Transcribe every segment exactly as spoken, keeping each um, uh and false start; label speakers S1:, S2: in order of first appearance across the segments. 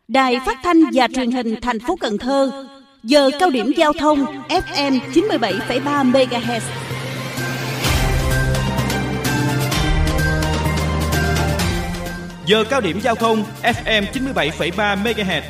S1: Đài Phát thanh và Truyền hình thành phố Cần Thơ, giờ cao điểm giao thông ép em chín mươi bảy phẩy ba mê ga héc.
S2: Giờ cao điểm giao thông ép em chín mươi bảy phẩy ba mê ga héc.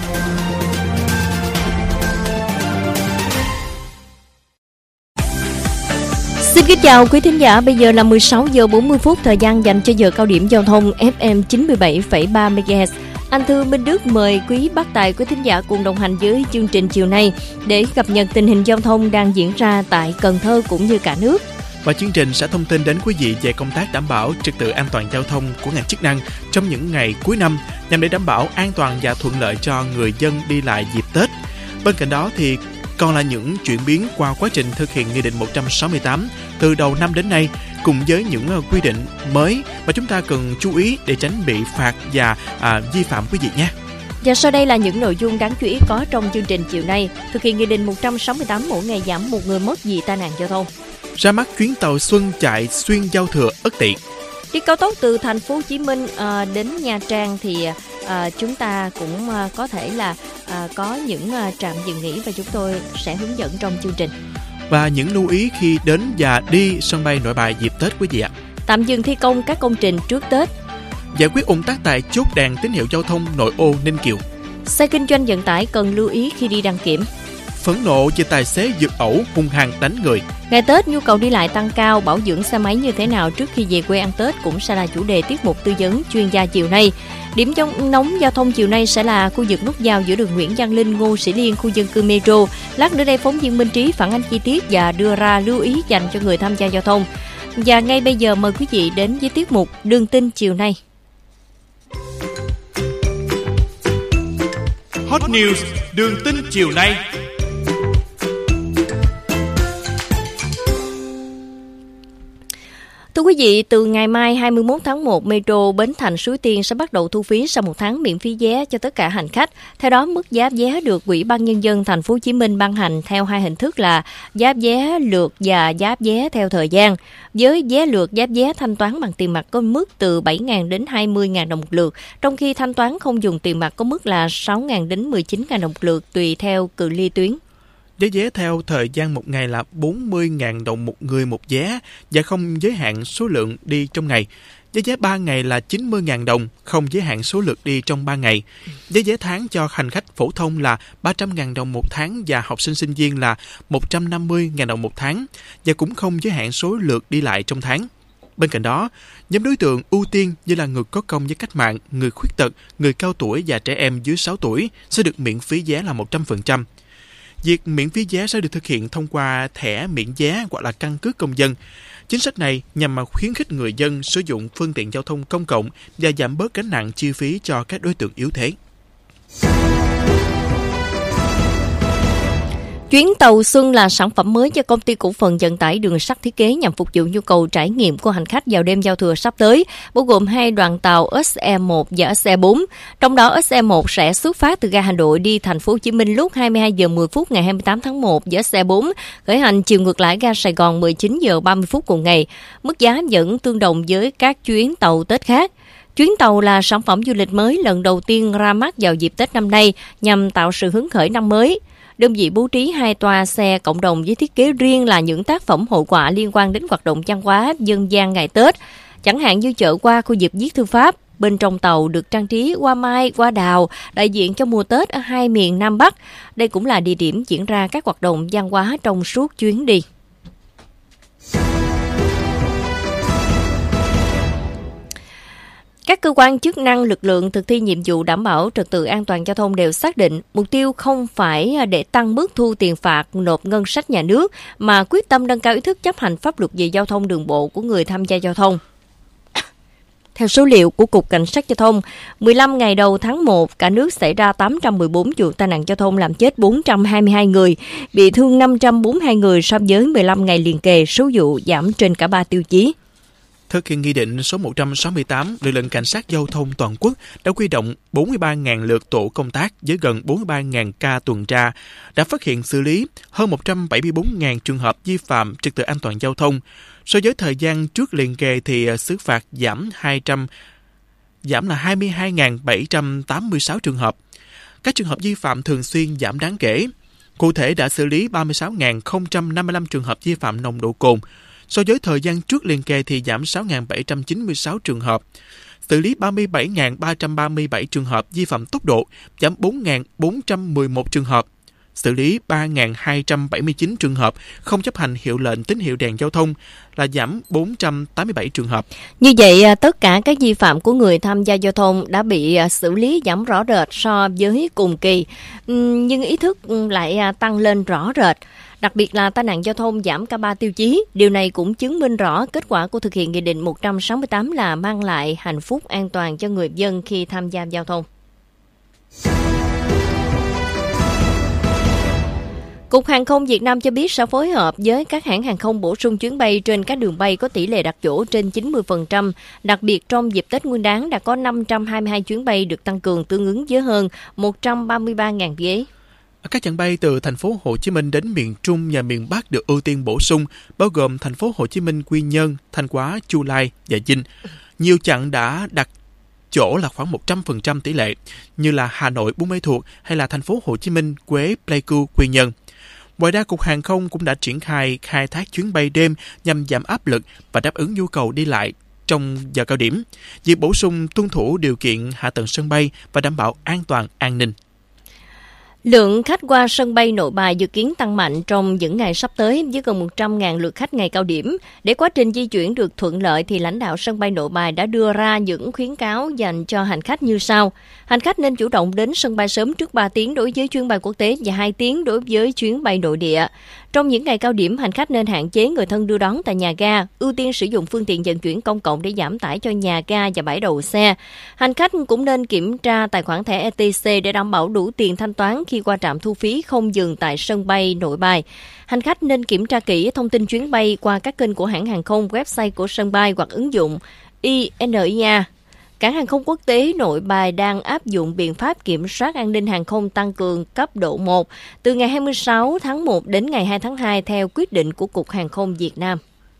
S3: Xin kính chào quý thính giả, bây giờ là mười sáu giờ bốn mươi phút, thời gian dành cho giờ cao điểm giao thông ép em chín mươi bảy phẩy ba mê ga héc. Anh Thư Minh Đức mời quý bác tài quý thính giả cùng đồng hành với chương trình chiều nay để cập nhật tình hình giao thông đang diễn ra tại Cần Thơ cũng như cả nước.
S4: Và chương trình sẽ thông tin đến quý vị về công tác đảm bảo trật tự an toàn giao thông của ngành chức năng trong những ngày cuối năm nhằm để đảm bảo an toàn và thuận lợi cho người dân đi lại dịp Tết. Bên cạnh đó thì còn là những chuyển biến qua quá trình thực hiện Nghị định một trăm sáu mươi tám từ đầu năm đến nay, cùng với những quy định mới mà chúng ta cần chú ý để tránh bị phạt và à, vi phạm quý vị nhé.
S3: Và sau đây là những nội dung đáng chú ý có trong chương trình chiều nay. Thực hiện Nghị định một trăm sáu mươi tám, mỗi ngày giảm một người mất vì tai nạn giao thông.
S4: Ra mắt chuyến tàu xuân chạy xuyên giao thừa Ất Tỵ.
S3: Đi cao tốc từ thành phố Hồ Chí Minh à, đến Nha Trang thì à, chúng ta cũng à, có thể là à, có những à, trạm dừng nghỉ và chúng tôi sẽ hướng dẫn trong chương trình.
S4: Và những lưu ý khi đến và đi sân bay Nội Bài dịp Tết quý vị ạ.
S3: Tạm dừng thi công các công trình trước Tết.
S4: Giải quyết ùn tắc tại chốt đèn tín hiệu giao thông nội ô Ninh Kiều.
S3: Xe kinh doanh vận tải cần lưu ý khi đi đăng kiểm.
S4: Phẫn nộ về tài xế vượt ẩu hung hăng đánh người.
S3: Ngày Tết nhu cầu đi lại tăng cao, bảo dưỡng xe máy như thế nào trước khi về quê ăn Tết cũng sẽ là chủ đề tiết mục tư vấn chuyên gia chiều nay. Điểm trong nóng giao thông chiều nay sẽ là khu vực nút giao giữa đường Nguyễn Văn Linh, Ngô Sĩ Liên, khu dân cư Metro. Lát nữa đây phóng viên Minh Trí phản ánh chi tiết và đưa ra lưu ý dành cho người tham gia giao thông. Và ngay bây giờ mời quý vị đến với tiết mục Đường tin chiều nay.
S2: Hot News Đường tin chiều nay.
S3: Thưa quý vị, từ ngày mai hai mươi mốt tháng một, Metro Bến Thành Suối Tiên sẽ bắt đầu thu phí sau một tháng miễn phí vé cho tất cả hành khách. Theo đó, mức giá vé được Ủy ban Nhân dân Thành phố Hồ Chí Minh ban hành theo hai hình thức là giá vé lượt và giá vé theo thời gian. Với vé lượt, giá vé thanh toán bằng tiền mặt có mức từ bảy nghìn đến hai mươi nghìn đồng một lượt, trong khi thanh toán không dùng tiền mặt có mức là sáu nghìn đến mười chín nghìn đồng một lượt tùy theo cự ly tuyến.
S4: Giá vé theo thời gian một ngày là bốn mươi nghìn đồng một người một vé và không giới hạn số lượng đi trong ngày. Giá vé ba ngày là chín mươi nghìn đồng, không giới hạn số lượt đi trong ba ngày. Giá vé tháng cho hành khách phổ thông là ba trăm nghìn đồng một tháng và học sinh sinh viên là một trăm năm mươi nghìn đồng một tháng và cũng không giới hạn số lượt đi lại trong tháng. Bên cạnh đó, nhóm đối tượng ưu tiên như là người có công với cách mạng, người khuyết tật, người cao tuổi và trẻ em dưới sáu tuổi sẽ được miễn phí vé là một trăm phần trăm. Việc miễn phí vé sẽ được thực hiện thông qua thẻ miễn vé hoặc là căn cước công dân. Chính sách này nhằm mà khuyến khích người dân sử dụng phương tiện giao thông công cộng và giảm bớt gánh nặng chi phí cho các đối tượng yếu thế.
S3: Chuyến tàu xuân là sản phẩm mới do Công ty Cổ phần Vận tải Đường sắt thiết kế nhằm phục vụ nhu cầu trải nghiệm của hành khách vào đêm giao thừa sắp tới, bao gồm hai đoàn tàu ét e một và ét e bốn. Trong đó ét e một sẽ xuất phát từ ga Hà Nội đi thành phố Hồ Chí Minh lúc hai mươi hai giờ mười phút ngày hai mươi tám tháng một và ét e bốn khởi hành chiều ngược lại ga Sài Gòn mười chín giờ ba mươi phút cùng ngày. Mức giá vẫn tương đồng với các chuyến tàu Tết khác. Chuyến tàu là sản phẩm du lịch mới lần đầu tiên ra mắt vào dịp Tết năm nay nhằm tạo sự hứng khởi năm mới. Đơn vị bố trí hai toa xe cộng đồng với thiết kế riêng là những tác phẩm hội họa liên quan đến hoạt động văn hóa dân gian ngày Tết. Chẳng hạn như chợ hoa khu vực viết thư pháp, bên trong tàu được trang trí hoa mai, hoa đào, đại diện cho mùa Tết ở hai miền Nam Bắc. Đây cũng là địa điểm diễn ra các hoạt động văn hóa trong suốt chuyến đi. Các cơ quan chức năng, lực lượng thực thi nhiệm vụ đảm bảo trật tự an toàn giao thông đều xác định mục tiêu không phải để tăng mức thu tiền phạt nộp ngân sách nhà nước, mà quyết tâm nâng cao ý thức chấp hành pháp luật về giao thông đường bộ của người tham gia giao thông. Theo số liệu của Cục Cảnh sát Giao thông, mười lăm ngày đầu tháng một, cả nước xảy ra tám trăm mười bốn vụ tai nạn giao thông làm chết bốn trăm hai mươi hai người, bị thương năm trăm bốn mươi hai người so với mười lăm ngày liền kề, số vụ giảm trên cả ba tiêu chí.
S4: Thực hiện Nghị định số một trăm sáu mươi tám, lực lượng cảnh sát giao thông toàn quốc đã huy động bốn mươi ba nghìn lượt tổ công tác với gần bốn mươi ba nghìn ca tuần tra, đã phát hiện xử lý hơn một trăm bảy mươi bốn nghìn trường hợp vi phạm trật tự an toàn giao thông. So với thời gian trước liền kề thì xử phạt giảm hai trăm giảm là hai mươi hai nghìn bảy trăm tám mươi sáu trường hợp. Các trường hợp vi phạm thường xuyên giảm đáng kể. Cụ thể đã xử lý ba mươi sáu nghìn không trăm năm mươi lăm trường hợp vi phạm nồng độ cồn. So với thời gian trước liền kề thì giảm sáu nghìn bảy trăm chín mươi sáu trường hợp. Xử lý ba mươi bảy nghìn ba trăm ba mươi bảy trường hợp vi phạm tốc độ, giảm bốn nghìn bốn trăm mười một trường hợp. Xử lý ba nghìn hai trăm bảy mươi chín trường hợp không chấp hành hiệu lệnh tín hiệu đèn giao thông, là giảm bốn trăm tám mươi bảy trường hợp.
S3: Như vậy, tất cả các vi phạm của người tham gia giao thông đã bị xử lý giảm rõ rệt so với cùng kỳ, nhưng ý thức lại tăng lên rõ rệt. Đặc biệt là tai nạn giao thông giảm cả ba tiêu chí. Điều này cũng chứng minh rõ kết quả của thực hiện Nghị định một trăm sáu mươi tám là mang lại hạnh phúc an toàn cho người dân khi tham gia giao thông. Cục Hàng không Việt Nam cho biết sẽ phối hợp với các hãng hàng không bổ sung chuyến bay trên các đường bay có tỷ lệ đặt chỗ trên chín mươi phần trăm. Đặc biệt trong dịp Tết Nguyên đán đã có năm trăm hai mươi hai chuyến bay được tăng cường tương ứng với hơn một trăm ba mươi ba nghìn ghế.
S4: Các chặng bay từ thành phố Hồ Chí Minh đến miền Trung và miền Bắc được ưu tiên bổ sung, bao gồm thành phố Hồ Chí Minh, Quy Nhơn, Thanh Hóa, Chu Lai và Vinh. Nhiều chặng đã đặt chỗ là khoảng một trăm phần trăm tỷ lệ, như là Hà Nội, Buôn Mê Thuột hay là thành phố Hồ Chí Minh, Quế, Pleiku, Quy Nhơn. Ngoài ra, Cục Hàng không cũng đã triển khai khai thác chuyến bay đêm nhằm giảm áp lực và đáp ứng nhu cầu đi lại trong giờ cao điểm. Việc bổ sung tuân thủ điều kiện hạ tầng sân bay và đảm bảo an toàn, an ninh.
S3: Lượng khách qua sân bay Nội Bài dự kiến tăng mạnh trong những ngày sắp tới với gần một trăm nghìn lượt khách ngày cao điểm. Để quá trình di chuyển được thuận lợi thì lãnh đạo sân bay Nội Bài đã đưa ra những khuyến cáo dành cho hành khách như sau. Hành khách nên chủ động đến sân bay sớm trước ba tiếng đối với chuyến bay quốc tế và hai tiếng đối với chuyến bay nội địa. Trong những ngày cao điểm, hành khách nên hạn chế người thân đưa đón tại nhà ga, ưu tiên sử dụng phương tiện vận chuyển công cộng để giảm tải cho nhà ga và bãi đậu xe. Hành khách cũng nên kiểm tra tài khoản thẻ e tê xê để đảm bảo đủ tiền thanh toán khi qua trạm thu phí không dừng tại sân bay Nội Bài. Hành khách nên kiểm tra kỹ thông tin chuyến bay qua các kênh của hãng hàng không, website của sân bay hoặc ứng dụng i en i a. Cảng hàng không quốc tế Nội Bài đang áp dụng biện pháp kiểm soát an ninh hàng không tăng cường cấp độ một từ ngày hai mươi sáu tháng một đến ngày hai tháng hai theo quyết định của Cục Hàng không Việt Nam.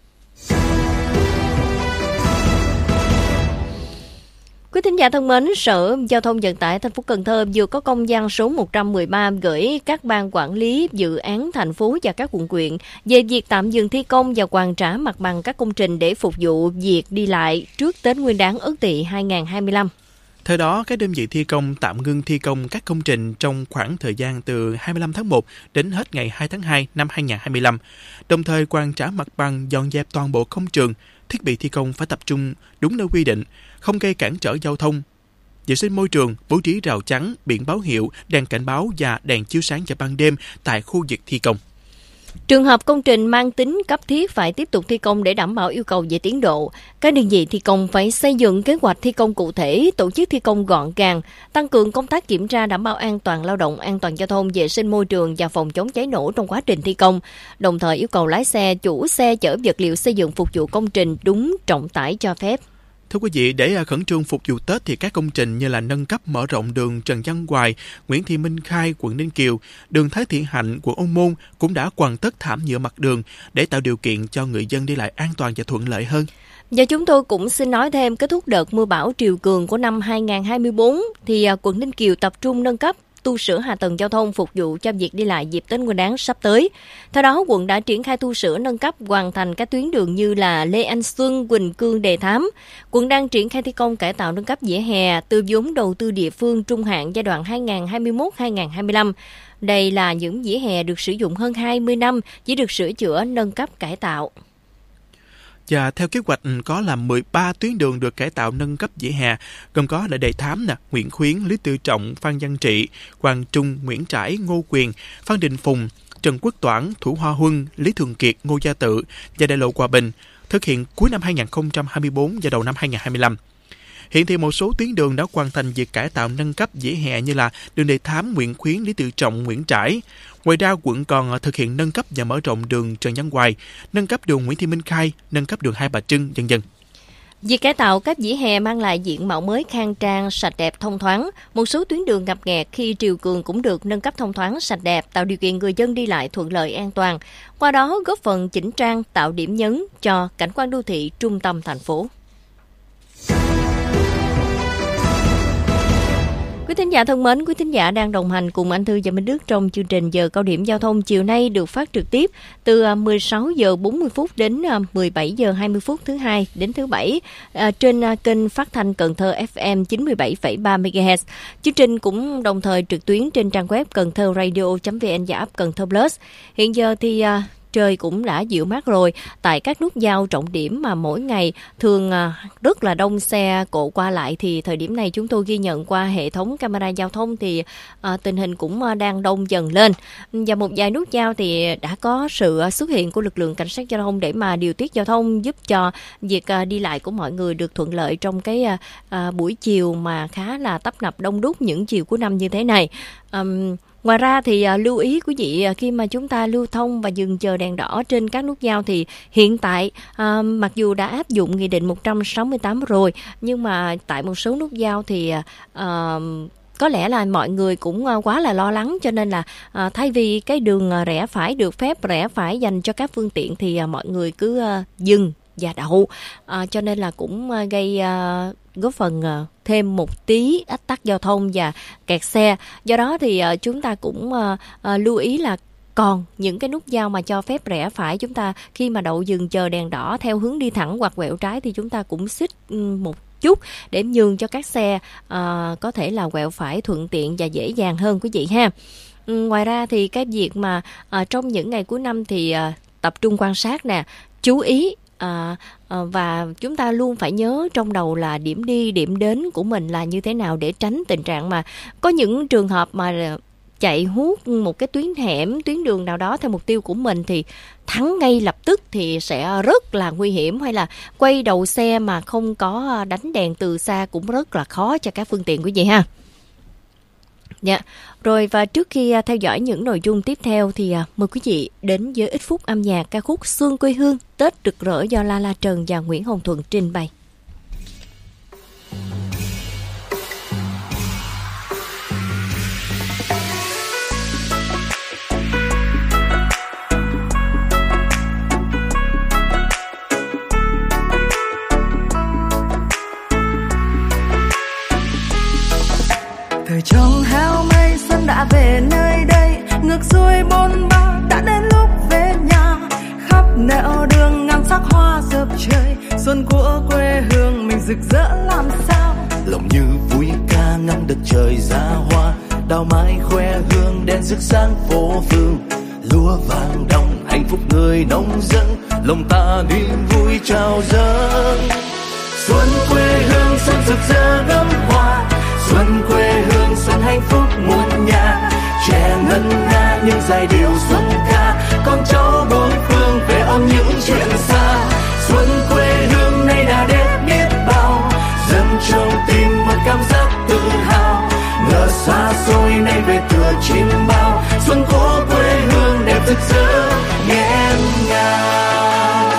S3: Quý thính giả thân mến, Sở Giao thông Vận tải thành phố Cần Thơ vừa có công văn số một trăm mười ba gửi các ban quản lý dự án thành phố và các quận huyện về việc tạm dừng thi công và hoàn trả mặt bằng các công trình để phục vụ việc đi lại trước Tết Nguyên đán Ất Tỵ hai nghìn không trăm hai mươi lăm.
S4: Theo đó, các đơn vị thi công tạm ngưng thi công các công trình trong khoảng thời gian từ hai mươi lăm tháng một đến hết ngày hai tháng hai năm hai nghìn không trăm hai mươi lăm, đồng thời hoàn trả mặt bằng dọn dẹp toàn bộ công trường, thiết bị thi công phải tập trung đúng nơi quy định, không gây cản trở giao thông, vệ sinh môi trường, bố trí rào chắn, biển báo hiệu, đèn cảnh báo và đèn chiếu sáng vào ban đêm tại khu vực thi công.
S3: Trường hợp công trình mang tính cấp thiết phải tiếp tục thi công để đảm bảo yêu cầu về tiến độ. Các đơn vị thi công phải xây dựng kế hoạch thi công cụ thể, tổ chức thi công gọn gàng, tăng cường công tác kiểm tra đảm bảo an toàn lao động, an toàn giao thông, vệ sinh môi trường và phòng chống cháy nổ trong quá trình thi công. Đồng thời yêu cầu lái xe, chủ xe chở vật liệu xây dựng phục vụ công trình đúng trọng tải cho phép.
S4: Thưa quý vị, để khẩn trương phục vụ Tết thì các công trình như là nâng cấp mở rộng đường Trần Văn Hoài, Nguyễn Thị Minh Khai, quận Ninh Kiều, đường Thái Thị Hạnh, quận Ô Môn cũng đã hoàn tất thảm nhựa mặt đường để tạo điều kiện cho người dân đi lại an toàn và thuận lợi hơn.
S3: Và chúng tôi cũng xin nói thêm, kết thúc đợt mưa bão triều cường của năm hai nghìn không trăm hai mươi tư thì quận Ninh Kiều tập trung nâng cấp, tu sửa hạ tầng giao thông phục vụ cho việc đi lại dịp Tết Nguyên đán sắp tới. Theo đó, quận đã triển khai tu sửa nâng cấp hoàn thành các tuyến đường như là Lê Anh Xuân, Quỳnh Cương, Đề Thám. Quận đang triển khai thi công cải tạo nâng cấp vỉa hè từ vốn đầu tư địa phương trung hạn giai đoạn hai nghìn không trăm hai mươi mốt đến hai nghìn không trăm hai mươi lăm. Đây là những vỉa hè được sử dụng hơn hai mươi năm, chỉ được sửa chữa, nâng cấp, cải tạo.
S4: Và theo kế hoạch có là mười ba tuyến đường được cải tạo nâng cấp vỉa hè, gồm có là Đề Thám, nè, Nguyễn Khuyến, Lý Tự Trọng, Phan Văn Trị, Hoàng Trung, Nguyễn Trãi, Ngô Quyền, Phan Đình Phùng, Trần Quốc Toản, Thủ Hoa Huân, Lý Thường Kiệt, Ngô Gia Tự và đại lộ Hòa Bình, thực hiện cuối năm hai nghìn không trăm hai mươi tư và đầu năm hai nghìn không trăm hai mươi lăm. Hiện thì một số tuyến đường đã hoàn thành việc cải tạo nâng cấp vỉa hè như là đường Đề Thám, Nguyễn Khuyến, Lý Tự Trọng, Nguyễn Trãi. Ngoài ra, quận còn thực hiện nâng cấp và mở rộng đường Trần Văn Hoài, nâng cấp đường Nguyễn Thị Minh Khai, nâng cấp đường Hai Bà Trưng, vân vân.
S3: Việc cải tạo các vỉa hè mang lại diện mạo mới khang trang, sạch đẹp, thông thoáng. Một số tuyến đường ngập nghẹt khi triều cường cũng được nâng cấp thông thoáng, sạch đẹp, tạo điều kiện người dân đi lại thuận lợi, an toàn. Qua đó góp phần chỉnh trang, tạo điểm nhấn cho cảnh quan đô thị trung tâm thành phố. Quý thính giả thân mến, quý thính giả đang đồng hành cùng Anh Thư và Minh Đức trong chương trình Giờ Cao Điểm Giao thông chiều nay được phát trực tiếp từ mười sáu giờ bốn mươi phút đến mười bảy giờ hai mươi phút thứ hai đến thứ bảy trên kênh phát thanh Cần Thơ ép em chín mươi bảy phẩy ba mê ga héc. Chương trình cũng đồng thời trực tuyến trên trang web cần thơ radio chấm vn và app Cần Thơ Plus. Hiện giờ thì trời cũng đã dịu mát rồi. Tại các nút giao trọng điểm mà mỗi ngày thường rất là đông xe cộ qua lại thì thời điểm này chúng tôi ghi nhận qua hệ thống camera giao thông thì à, tình hình cũng đang đông dần lên. Và một vài nút giao thì đã có sự xuất hiện của lực lượng cảnh sát giao thông để mà điều tiết giao thông, giúp cho việc à, đi lại của mọi người được thuận lợi trong cái à, à, buổi chiều mà khá là tấp nập đông đúc những chiều cuối năm như thế này. Um, Ngoài ra thì uh, lưu ý quý vị uh, khi mà chúng ta lưu thông và dừng chờ đèn đỏ trên các nút giao thì hiện tại uh, mặc dù đã áp dụng Nghị định một trăm sáu mươi tám rồi, nhưng mà tại một số nút giao thì uh, có lẽ là mọi người cũng uh, quá là lo lắng, cho nên là uh, thay vì cái đường uh, rẽ phải được phép rẽ phải dành cho các phương tiện thì uh, mọi người cứ uh, dừng và đậu, à, cho nên là cũng uh, gây uh, góp phần uh, thêm một tí ách tắc giao thông và kẹt xe. Do đó thì uh, chúng ta cũng uh, uh, lưu ý là còn những cái nút giao mà cho phép rẽ phải, chúng ta khi mà đậu dừng chờ đèn đỏ theo hướng đi thẳng hoặc quẹo trái thì chúng ta cũng xích một chút để nhường cho các xe uh, có thể là quẹo phải thuận tiện và dễ dàng hơn quý vị ha. Ngoài ra thì cái việc mà uh, trong những ngày cuối năm thì uh, tập trung quan sát nè, chú ý À, à, và chúng ta luôn phải nhớ trong đầu là điểm đi, điểm đến của mình là như thế nào để tránh tình trạng mà có những trường hợp mà chạy hút một cái tuyến hẻm, tuyến đường nào đó theo mục tiêu của mình thì thắng ngay lập tức thì sẽ rất là nguy hiểm, hay là quay đầu xe mà không có đánh đèn từ xa cũng rất là khó cho các phương tiện quý vị ha. Dạ, rồi và trước khi theo dõi những nội dung tiếp theo thì mời quý vị đến với ít phút âm nhạc ca khúc Xuân Quê Hương Tết Rực Rỡ do La La Trần và Nguyễn Hồng Thuận trình bày.
S5: Thời trong heo mây xuân đã về nơi đây, ngược xuôi bôn ba đã đến lúc về nhà. Khắp nẻo đường ngàn sắc hoa dập trời, xuân của quê hương mình rực rỡ làm sao.
S6: Lòng như vui ca ngắm đất trời ra hoa, đào mai khoe hương đèn rực sáng phố phường. Lúa vàng đồng hạnh phúc người nông dân, lòng ta niềm vui trao dâng. Xuân quê hương xuân rực rỡ gấm hoa, xuân quê hương xuân hạnh phúc muôn nhà. Trẻ ngân nga những giai điệu xuân ca, con cháu bốn phương về ôm những chuyện xa. Xuân quê hương nay đã đến biết bao, dâng trong tim một cảm giác tự hào. Ngỡ xa xôi nay về tựa chim bao, xuân của quê hương đẹp rực rỡ nghẹn ngào.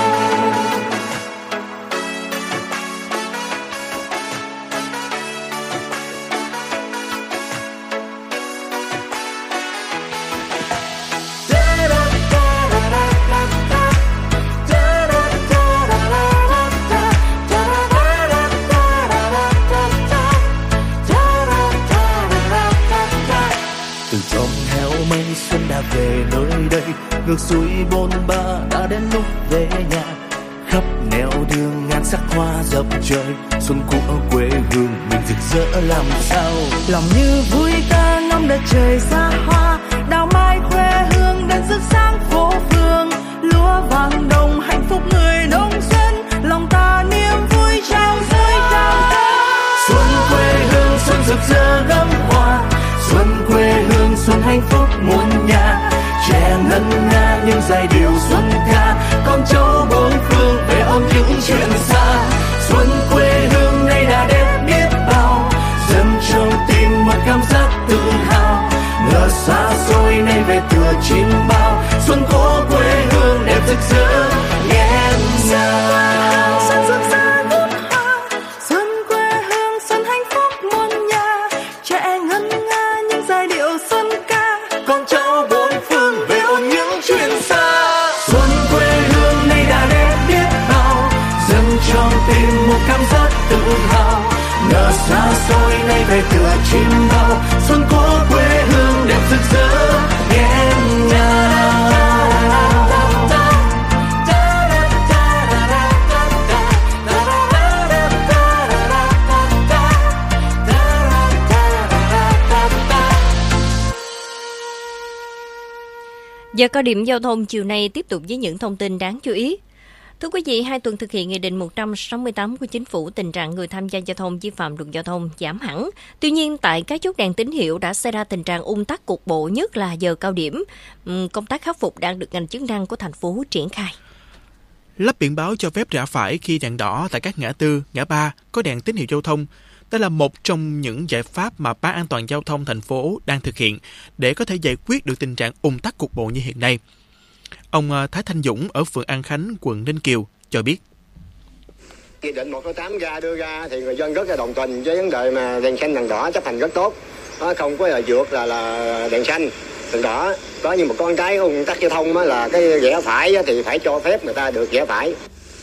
S6: Xuân đã về nơi đây, ngược xuôi bôn ba đã đến lúc về nhà. Khắp nẻo đường ngàn sắc hoa dập trời, xuân của quê hương mình rực rỡ làm sao.
S5: Lòng như vui ca ngắm đất trời xa hoa, đào mai quê hương đến rực sáng phố phường. Lúa vàng đồng hạnh phúc người nông dân, lòng ta niềm vui trao rơi trao rơi.
S6: Xuân quê hương xuân rực rỡ gấm hoa, xuân quê hương xuân hạnh phúc muôn nhà. Trẻ ngân nga những giai điệu xuân ca, con cháu bốn phương về ôm những chuyện xa. Xuân quê hương nay đã đến biết bao, dâng trong tim một cảm giác tự hào. Ngỡ xa xôi nay về tựa chim bao, xuân của quê hương đẹp rực rỡ nghẹn ngào.
S5: Xuân rực rỡ gấm hoa, xuân quê hương xuân hạnh phúc muôn nhà. Trẻ ngân nga những giai điệu xuân ca,
S6: con cháu bốn phương về ôm những chuyện xa. Xuân quê hương nay đã đến biết bao, dâng trong tim một cảm giác tự hào. Ngỡ xa xôi nay về tựa chim bao,
S3: Giờ cao điểm giao thông chiều nay tiếp tục với những thông tin đáng chú ý. Thưa quý vị, hai tuần thực hiện Nghị định một trăm sáu mươi tám của Chính phủ, tình trạng người tham gia giao thông vi phạm luật giao thông giảm hẳn. Tuy nhiên, tại các chốt đèn tín hiệu đã xảy ra tình trạng ùn tắc cục bộ, nhất là giờ cao điểm. Công tác khắc phục đang được ngành chức năng của thành phố triển khai.
S4: Lắp biển báo cho phép rẽ phải khi đèn đỏ tại các ngã tư, ngã ba có đèn tín hiệu giao thông. Đây là một trong những giải pháp mà Ban An toàn giao thông thành phố đang thực hiện để có thể giải quyết được tình trạng ùn tắc cục bộ như hiện nay. Ông Thái Thanh Dũng ở phường An Khánh, quận Ninh Kiều cho biết.
S7: Nghị định một trăm tám ra đưa ra thì người dân rất là đồng tình với vấn đề mà đèn xanh đèn đỏ chấp hành rất tốt. Nó không có là vượt là là đèn xanh đèn đỏ. Có như một con cái ùn tắc giao thông là cái rẽ phải thì phải cho phép người ta được rẽ phải.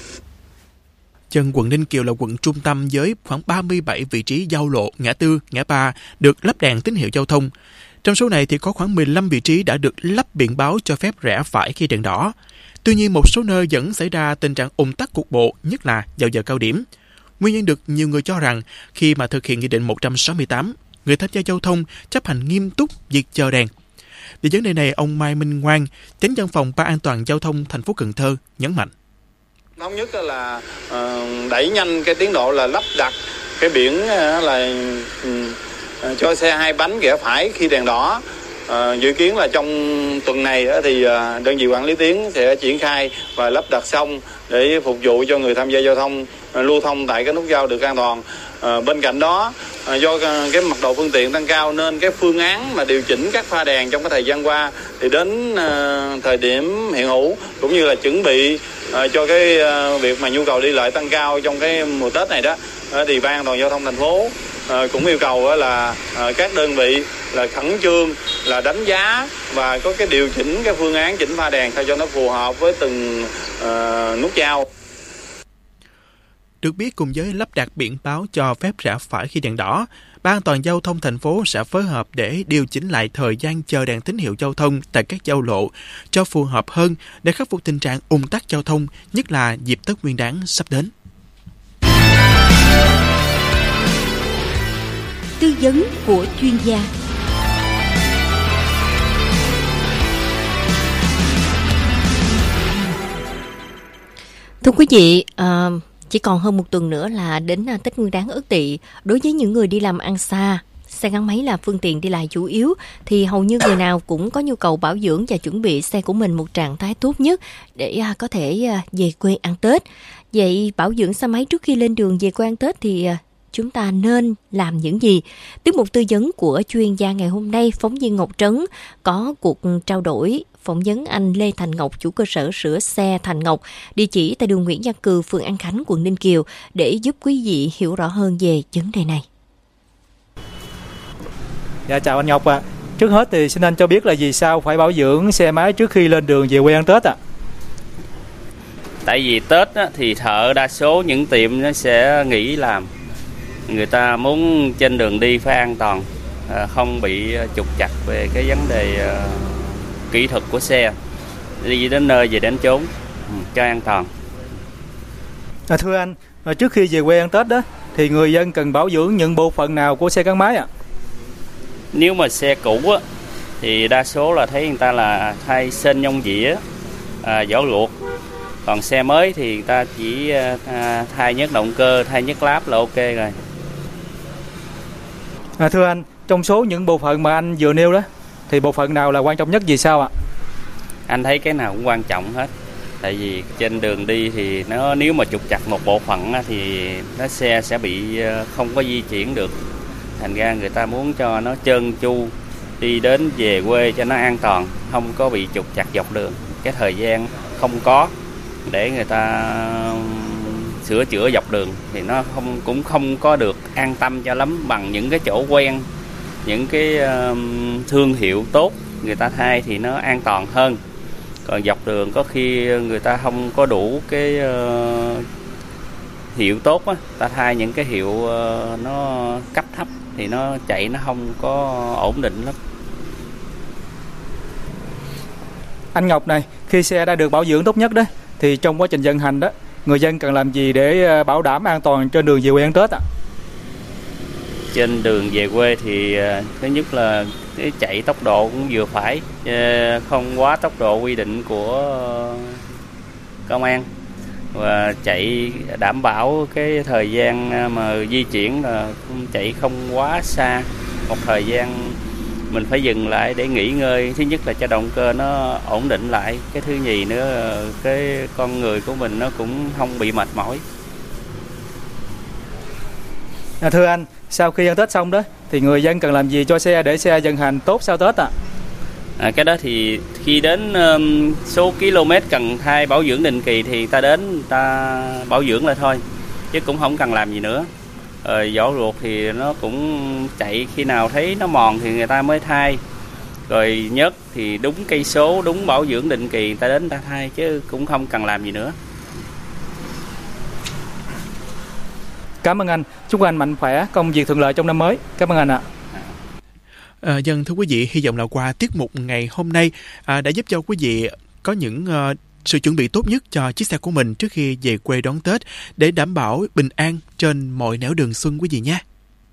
S4: Chân quận Ninh Kiều là quận trung tâm với khoảng ba mươi bảy vị trí giao lộ, ngã tư, ngã ba được lắp đèn tín hiệu giao thông. Trong số này thì có khoảng mười lăm vị trí đã được lắp biển báo cho phép rẽ phải khi đèn đỏ. Tuy nhiên, một số nơi vẫn xảy ra tình trạng ùn tắc cục bộ, nhất là vào giờ cao điểm. Nguyên nhân được nhiều người cho rằng khi mà thực hiện Nghị định một trăm sáu mươi tám, người tham gia giao thông chấp hành nghiêm túc việc chờ đèn. Về vấn đề này, ông Mai Minh Ngoan, Chánh văn phòng Ban An toàn giao thông thành phố Cần Thơ nhấn mạnh.
S8: Thống nhất là uh, đẩy nhanh cái tiến độ là lắp đặt cái biển uh, là uh, cho xe hai bánh rẽ phải khi đèn đỏ. Uh, dự kiến là trong tuần này uh, thì uh, đơn vị quản lý tuyến sẽ triển khai và lắp đặt xong để phục vụ cho người tham gia giao thông uh, lưu thông tại cái nút giao được an toàn. Uh, bên cạnh đó, uh, do uh, cái mật độ phương tiện tăng cao nên cái phương án mà điều chỉnh các pha đèn trong cái thời gian qua thì đến uh, thời điểm hiện hữu cũng như là chuẩn bị À, cho cái uh, việc mà nhu cầu đi lại tăng cao trong cái mùa Tết này đó, uh, thì Ban An toàn giao thông thành phố uh, cũng yêu cầu uh, là uh, các đơn vị là khẩn trương là đánh giá và có cái điều chỉnh cái phương án chỉnh pha đèn sao cho nó phù hợp với từng uh, nút giao.
S4: Được biết, cùng với lắp đặt biển báo cho phép rẽ phải khi đèn đỏ, Ban An toàn giao thông thành phố sẽ phối hợp để điều chỉnh lại thời gian chờ đèn tín hiệu giao thông tại các giao lộ cho phù hợp hơn để khắc phục tình trạng ùn tắc giao thông, nhất là dịp Tết Nguyên đán sắp đến.
S1: Tư vấn của chuyên gia.
S3: Thưa quý vị, uh... chỉ còn hơn một tuần nữa là đến Tết Nguyên đán Ất Tỵ. Đối với những người đi làm ăn xa, xe gắn máy là phương tiện đi lại chủ yếu, thì hầu như người nào cũng có nhu cầu bảo dưỡng và chuẩn bị xe của mình một trạng thái tốt nhất để có thể về quê ăn Tết. Vậy bảo dưỡng xe máy trước khi lên đường về quê ăn Tết thì chúng ta nên làm những gì? Tiếp mục tư vấn của chuyên gia ngày hôm nay, phóng viên Ngọc Trấn có cuộc trao đổi phỏng vấn anh Lê Thành Ngọc, chủ cơ sở sửa xe Thành Ngọc, địa chỉ tại đường Nguyễn Văn Cừ, phường An Khánh, quận Ninh Kiều, để giúp quý vị hiểu rõ hơn về vấn đề này.
S9: Dạ, chào anh Ngọc ạ. À. Trước hết thì xin anh cho biết là vì sao phải bảo dưỡng xe máy trước khi lên đường về quê ăn Tết ạ? À?
S10: Tại vì Tết á, thì thợ đa số những tiệm nó sẽ nghỉ làm. Người ta muốn trên đường đi phải an toàn, không bị trục trặc về cái vấn đề kỹ thuật của xe, đi đến nơi về đến chốn cho an toàn.
S9: À, thưa anh, trước khi về quê ăn Tết đó thì người dân cần bảo dưỡng những bộ phận nào của xe gắn máy ạ? À?
S10: Nếu mà xe cũ á, thì đa số là thấy người ta là thay sên nhông dĩa, à, vỏ luộc. Còn xe mới thì người ta chỉ à, thay nhớt động cơ, thay nhớt láp là ok rồi.
S9: À, thưa anh, trong số những bộ phận mà anh vừa nêu đó thì bộ phận nào là quan trọng nhất, vì sao ạ?
S10: Anh thấy cái nào cũng quan trọng hết. Tại vì trên đường đi thì nó nếu mà trục trặc một bộ phận thì nó xe sẽ bị không có di chuyển được. Thành ra người ta muốn cho nó trơn tru, đi đến về quê cho nó an toàn, không có bị trục trặc dọc đường. Cái thời gian không có để người ta sửa chữa dọc đường thì nó không cũng không có được an tâm cho lắm bằng những cái chỗ quen, những cái uh, thương hiệu tốt người ta thay thì nó an toàn hơn. Còn dọc đường có khi người ta không có đủ cái uh, hiệu tốt á, ta thay những cái hiệu uh, nó cấp thấp thì nó chạy nó không có ổn định lắm.
S9: Anh Ngọc này, khi xe đã được bảo dưỡng tốt nhất đó thì trong quá trình vận hành đó, người dân cần làm gì để bảo đảm an toàn trên đường về quê ăn Tết ạ? À?
S10: trên đường về quê thì thứ nhất là cái chạy tốc độ cũng vừa phải, không quá tốc độ quy định của công an, và chạy đảm bảo cái thời gian mà di chuyển là chạy không quá xa. Một thời gian mình phải dừng lại để nghỉ ngơi, thứ nhất là cho động cơ nó ổn định lại, cái thứ nhì nữa cái con người của mình nó cũng không bị mệt mỏi.
S9: À, thưa anh, sau khi ăn Tết xong đó thì người dân cần làm gì cho xe để xe vận hành tốt sau Tết ạ? À?
S10: À, cái đó thì khi đến um, số km cần thay bảo dưỡng định kỳ thì ta đến ta bảo dưỡng lại thôi, chứ cũng không cần làm gì nữa. Rồi vỏ ruột thì nó cũng chạy, khi nào thấy nó mòn thì người ta mới thay. Rồi nhớt thì đúng cây số, đúng bảo dưỡng định kỳ, ta đến ta thay, chứ cũng không cần làm gì nữa.
S9: Cảm ơn anh, chúc anh mạnh khỏe, công việc thuận lợi trong năm mới. Cảm ơn anh ạ.
S4: À, dân thưa quý vị, hy vọng là qua tiết mục ngày hôm nay à, đã giúp cho quý vị có những uh, sự chuẩn bị tốt nhất cho chiếc xe của mình trước khi về quê đón Tết, để đảm bảo bình an trên mọi nẻo đường xuân quý vị nhé.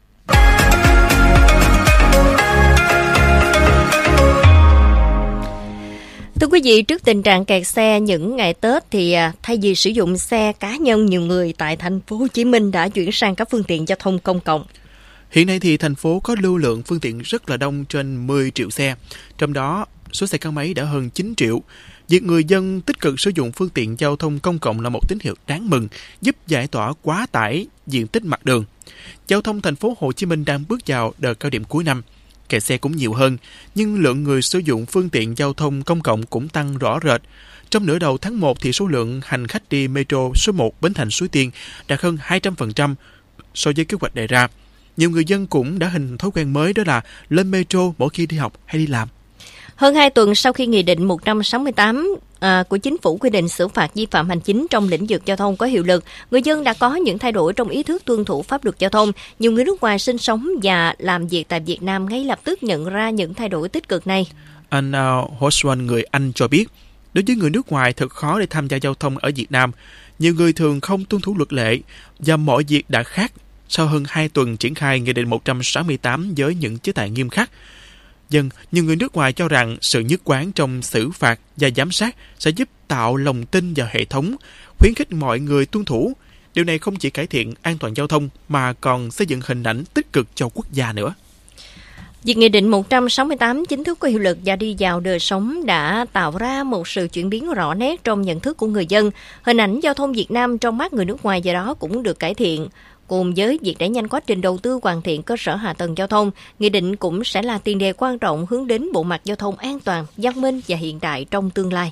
S3: Thưa quý vị, trước tình trạng kẹt xe những ngày Tết thì thay vì sử dụng xe cá nhân, nhiều người tại thành phố Hồ Chí Minh đã chuyển sang các phương tiện giao thông công cộng.
S4: Hiện nay thì thành phố có lưu lượng phương tiện rất là đông, trên mười triệu xe, trong đó số xe gắn máy đã hơn chín triệu. Việc người dân tích cực sử dụng phương tiện giao thông công cộng là một tín hiệu đáng mừng, giúp giải tỏa quá tải diện tích mặt đường. Giao thông thành phố Hồ Chí Minh đang bước vào đợt cao điểm cuối năm. Kẹt xe cũng nhiều hơn, nhưng lượng người sử dụng phương tiện giao thông công cộng cũng tăng rõ rệt. Trong nửa đầu tháng một thì số lượng hành khách đi metro số một Bến Thành Suối Tiên đạt hơn hai trăm phần trăm so với kế hoạch đề ra. Nhiều người dân cũng đã hình thói quen mới, đó là lên metro mỗi khi đi học hay đi làm.
S3: Hơn hai tuần sau khi Nghị định một trăm sáu mươi tám à, của Chính phủ quy định xử phạt vi phạm hành chính trong lĩnh vực giao thông có hiệu lực, người dân đã có những thay đổi trong ý thức tuân thủ pháp luật giao thông. Nhiều người nước ngoài sinh sống và làm việc tại Việt Nam ngay lập tức nhận ra những thay đổi tích cực này.
S4: Anh uh, Hoswan, người Anh cho biết, đối với người nước ngoài thật khó để tham gia giao thông ở Việt Nam. Nhiều người thường không tuân thủ luật lệ và mọi việc đã khác sau hơn hai tuần triển khai Nghị định một trăm sáu mươi tám với những chế tài nghiêm khắc. Dân, nhiều người nước ngoài cho rằng sự nhất quán trong xử phạt và giám sát sẽ giúp tạo lòng tin vào hệ thống, khuyến khích mọi người tuân thủ. Điều này không chỉ cải thiện an toàn giao thông mà còn xây dựng hình ảnh tích cực cho quốc gia nữa.
S3: Việc Nghị định một trăm sáu mươi tám chính thức có hiệu lực và đi vào đời sống đã tạo ra một sự chuyển biến rõ nét trong nhận thức của người dân. Hình ảnh giao thông Việt Nam trong mắt người nước ngoài do đó cũng được cải thiện. Cùng với việc đẩy nhanh quá trình đầu tư hoàn thiện cơ sở hạ tầng giao thông, Nghị định cũng sẽ là tiền đề quan trọng hướng đến bộ mặt giao thông an toàn, văn minh và hiện đại trong tương lai.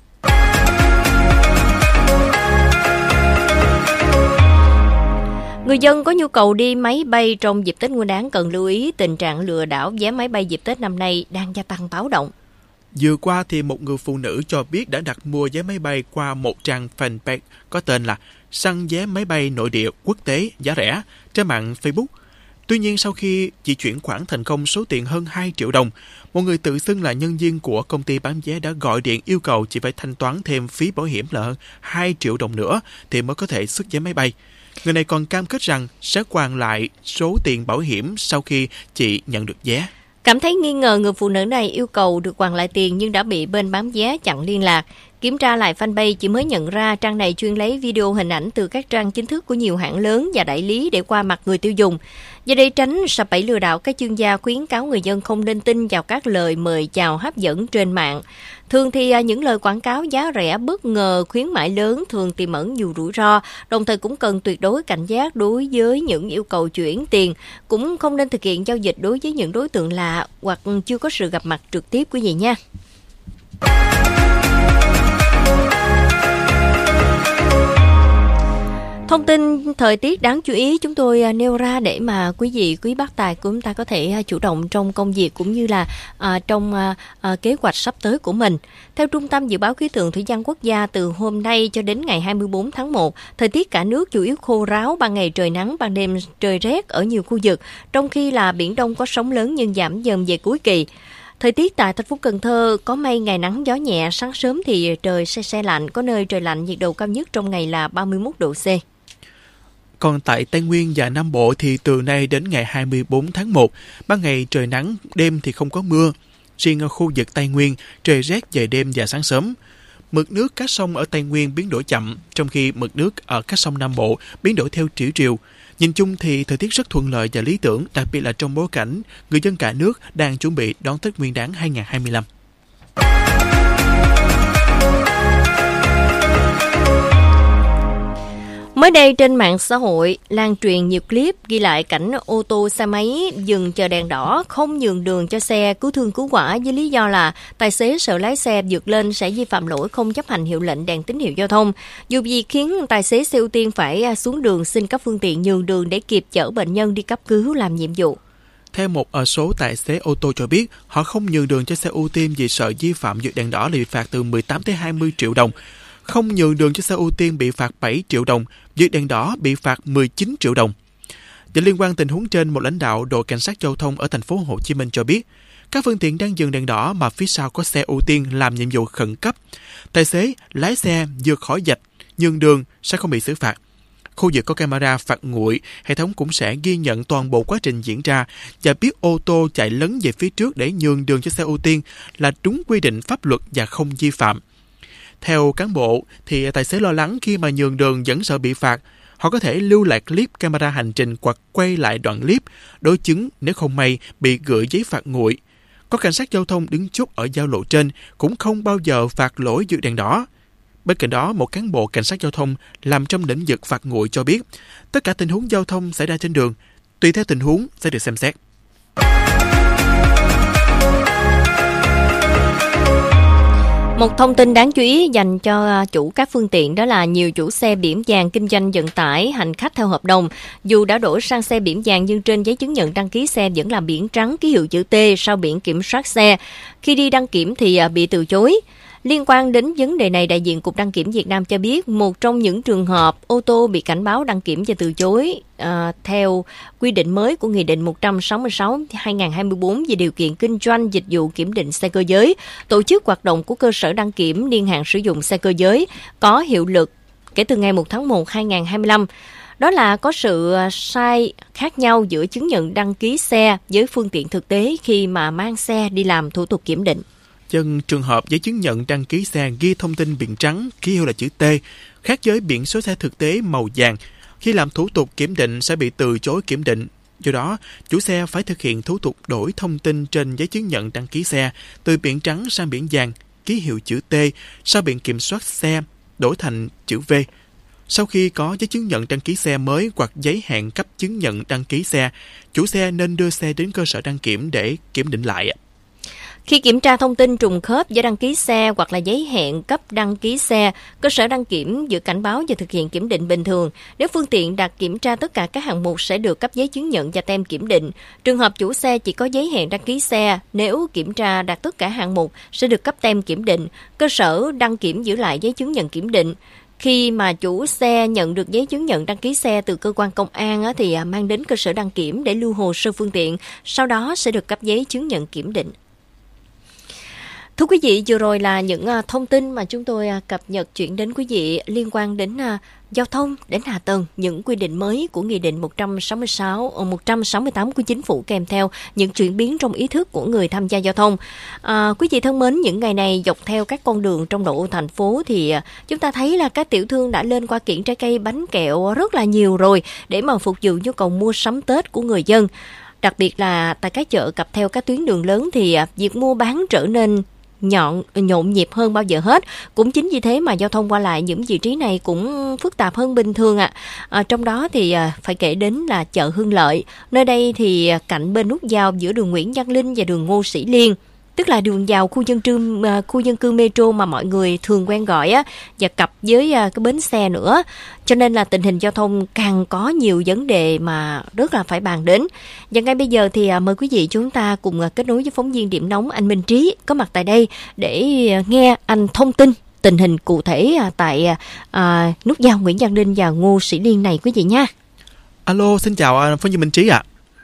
S3: Người dân có nhu cầu đi máy bay trong dịp Tết Nguyên đán cần lưu ý tình trạng lừa đảo vé máy bay dịp Tết năm nay đang gia tăng báo động.
S4: Vừa qua thì một người phụ nữ cho biết đã đặt mua vé máy bay qua một trang fanpage có tên là Săn vé máy bay nội địa quốc tế giá rẻ trên mạng Facebook. Tuy nhiên sau khi chị chuyển khoản thành công số tiền hơn hai triệu đồng, một người tự xưng là nhân viên của công ty bán vé đã gọi điện yêu cầu chị phải thanh toán thêm phí bảo hiểm là hơn hai triệu đồng nữa thì mới có thể xuất vé máy bay. Người này còn cam kết rằng sẽ hoàn lại số tiền bảo hiểm sau khi chị nhận được vé.
S3: Cảm thấy nghi ngờ, người phụ nữ này yêu cầu được hoàn lại tiền nhưng đã bị bên bán vé chặn liên lạc. Kiểm tra lại fanpage, chị mới nhận ra trang này chuyên lấy video hình ảnh từ các trang chính thức của nhiều hãng lớn và đại lý để qua mặt người tiêu dùng. Do đây tránh sập bẫy lừa đảo, các chuyên gia khuyến cáo người dân không nên tin vào các lời mời chào hấp dẫn trên mạng. Thường thì những lời quảng cáo giá rẻ, bất ngờ, khuyến mãi lớn thường tiềm ẩn nhiều rủi ro, đồng thời cũng cần tuyệt đối cảnh giác đối với những yêu cầu chuyển tiền. Cũng không nên thực hiện giao dịch đối với những đối tượng lạ hoặc chưa có sự gặp mặt trực tiếp quý vị nha. Thông tin thời tiết đáng chú ý chúng tôi nêu ra để mà quý vị, quý bác tài của chúng ta có thể chủ động trong công việc cũng như là à, trong à, à, kế hoạch sắp tới của mình. Theo Trung tâm Dự báo Khí tượng Thủy văn Quốc gia, từ hôm nay cho đến ngày hai mươi bốn tháng một, thời tiết cả nước chủ yếu khô ráo, ban ngày trời nắng, ban đêm trời rét ở nhiều khu vực, trong khi là Biển Đông có sóng lớn nhưng giảm dần về cuối kỳ. Thời tiết tại thành phố Cần Thơ có mây, ngày nắng gió nhẹ, sáng sớm thì trời se se lạnh, có nơi trời lạnh, nhiệt độ cao nhất trong ngày là ba mươi mốt độ C.
S4: Còn tại Tây Nguyên và Nam Bộ thì từ nay đến ngày hai mươi bốn tháng một, ban ngày trời nắng, đêm thì không có mưa. Riêng ở khu vực Tây Nguyên, trời rét về đêm và sáng sớm. Mực nước các sông ở Tây Nguyên biến đổi chậm, trong khi mực nước ở các sông Nam Bộ biến đổi theo thủy triều. Nhìn chung thì thời tiết rất thuận lợi và lý tưởng, đặc biệt là trong bối cảnh người dân cả nước đang chuẩn bị đón Tết Nguyên đán hai không hai lăm.
S3: Mới đây trên mạng xã hội lan truyền nhiều clip ghi lại cảnh ô tô xe máy dừng chờ đèn đỏ không nhường đường cho xe cứu thương cứu hỏa với lý do là tài xế sợ lái xe vượt lên sẽ vi phạm lỗi không chấp hành hiệu lệnh đèn tín hiệu giao thông. Dù gì khiến tài xế xe ưu tiên phải xuống đường xin các phương tiện nhường đường để kịp chở bệnh nhân đi cấp cứu làm nhiệm vụ.
S4: Theo một ở số tài xế ô tô cho biết, họ không nhường đường cho xe ưu tiên vì sợ vi phạm vượt đèn đỏ là bị phạt từ mười tám tới hai mươi triệu đồng. Không nhường đường cho xe ưu tiên bị phạt bảy triệu đồng, vượt đèn đỏ bị phạt mười chín triệu đồng. Và liên quan tình huống trên, một lãnh đạo đội cảnh sát giao thông ở thành phố Hồ Chí Minh cho biết, các phương tiện đang dừng đèn đỏ mà phía sau có xe ưu tiên làm nhiệm vụ khẩn cấp. Tài xế lái xe vượt khỏi vạch, nhường đường sẽ không bị xử phạt. Khu vực có camera phạt nguội, hệ thống cũng sẽ ghi nhận toàn bộ quá trình diễn ra và biết ô tô chạy lấn về phía trước để nhường đường cho xe ưu tiên là đúng quy định pháp luật và không vi phạm. Theo cán bộ, thì tài xế lo lắng khi mà nhường đường vẫn sợ bị phạt. Họ có thể lưu lại clip camera hành trình hoặc quay lại đoạn clip, đối chứng nếu không may bị gửi giấy phạt nguội. Có cảnh sát giao thông đứng chốt ở giao lộ trên cũng không bao giờ phạt lỗi vượt đèn đỏ. Bên cạnh đó, một cán bộ cảnh sát giao thông làm trong lĩnh vực phạt nguội cho biết, tất cả tình huống giao thông xảy ra trên đường, tùy theo tình huống sẽ được xem xét.
S3: Một thông tin đáng chú ý dành cho chủ các phương tiện đó là nhiều chủ xe biển vàng kinh doanh vận tải hành khách theo hợp đồng. Dù đã đổi sang xe biển vàng nhưng trên giấy chứng nhận đăng ký xe vẫn là biển trắng ký hiệu chữ T sau biển kiểm soát xe. Khi đi đăng kiểm thì bị từ chối. Liên quan đến vấn đề này, đại diện Cục Đăng kiểm Việt Nam cho biết một trong những trường hợp ô tô bị cảnh báo đăng kiểm và từ chối à, theo quy định mới của Nghị định một trăm sáu mươi sáu trên hai nghìn không trăm hai mươi tư về điều kiện kinh doanh dịch vụ kiểm định xe cơ giới, tổ chức hoạt động của cơ sở đăng kiểm niên hạn sử dụng xe cơ giới có hiệu lực kể từ ngày một tháng một năm hai nghìn không trăm hai mươi lăm. Đó là có sự sai khác nhau giữa chứng nhận đăng ký xe với phương tiện thực tế khi mà mang xe đi làm thủ tục kiểm định.
S4: Chân trường hợp giấy chứng nhận đăng ký xe ghi thông tin biển trắng, ký hiệu là chữ T, khác với biển số xe thực tế màu vàng. Khi làm thủ tục kiểm định sẽ bị từ chối kiểm định. Do đó, chủ xe phải thực hiện thủ tục đổi thông tin trên giấy chứng nhận đăng ký xe từ biển trắng sang biển vàng, ký hiệu chữ T, sau biển kiểm soát xe đổi thành chữ V. Sau khi có giấy chứng nhận đăng ký xe mới hoặc giấy hẹn cấp chứng nhận đăng ký xe, chủ xe nên đưa xe đến cơ sở đăng kiểm để kiểm định lại.
S3: Khi kiểm tra thông tin trùng khớp với đăng ký xe hoặc là giấy hẹn cấp đăng ký xe, cơ sở đăng kiểm giữ cảnh báo và thực hiện kiểm định bình thường. Nếu phương tiện đạt kiểm tra tất cả các hạng mục sẽ được cấp giấy chứng nhận và tem kiểm định. Trường hợp chủ xe chỉ có giấy hẹn đăng ký xe, nếu kiểm tra đạt tất cả hạng mục sẽ được cấp tem kiểm định. Cơ sở đăng kiểm giữ lại giấy chứng nhận kiểm định. Khi mà chủ xe nhận được giấy chứng nhận đăng ký xe từ cơ quan công an thì mang đến cơ sở đăng kiểm để lưu hồ sơ phương tiện, sau đó sẽ được cấp giấy chứng nhận kiểm định. Thưa quý vị, vừa rồi là những thông tin mà chúng tôi cập nhật chuyển đến quý vị liên quan đến giao thông, đến hạ tầng, những quy định mới của Nghị định một trăm sáu mươi sáu, một trăm sáu mươi tám của Chính phủ kèm theo những chuyển biến trong ý thức của người tham gia giao thông. À, quý vị thân mến, những ngày này dọc theo các con đường trong nội ô thành phố thì chúng ta thấy là các tiểu thương đã lên qua kiển trái cây, bánh kẹo rất là nhiều rồi để mà phục vụ nhu cầu mua sắm Tết của người dân. Đặc biệt là tại các chợ cặp theo các tuyến đường lớn thì việc mua bán trở nên nhọn nhộn nhịp hơn bao giờ hết. Cũng chính vì thế mà giao thông qua lại những vị trí này cũng phức tạp hơn bình thường ạ. À. À, trong đó thì à, phải kể đến là chợ Hưng Lợi. Nơi đây thì cạnh bên nút giao giữa đường Nguyễn Văn Linh và đường Ngô Sĩ Liên, tức là đường vào khu dân cư khu dân cư Metro mà mọi người thường quen gọi á, và cặp với cái bến xe nữa. Cho nên là tình hình giao thông càng có nhiều vấn đề mà rất là phải bàn đến. Và ngay bây giờ thì mời quý vị chúng ta cùng kết nối với phóng viên điểm nóng anh Minh Trí có mặt tại đây để nghe anh thông tin tình hình cụ thể tại à, nút giao Nguyễn Văn Linh và Ngô Sĩ Liên này quý vị nha.
S4: Alo, xin chào phóng viên Minh Trí ạ. À.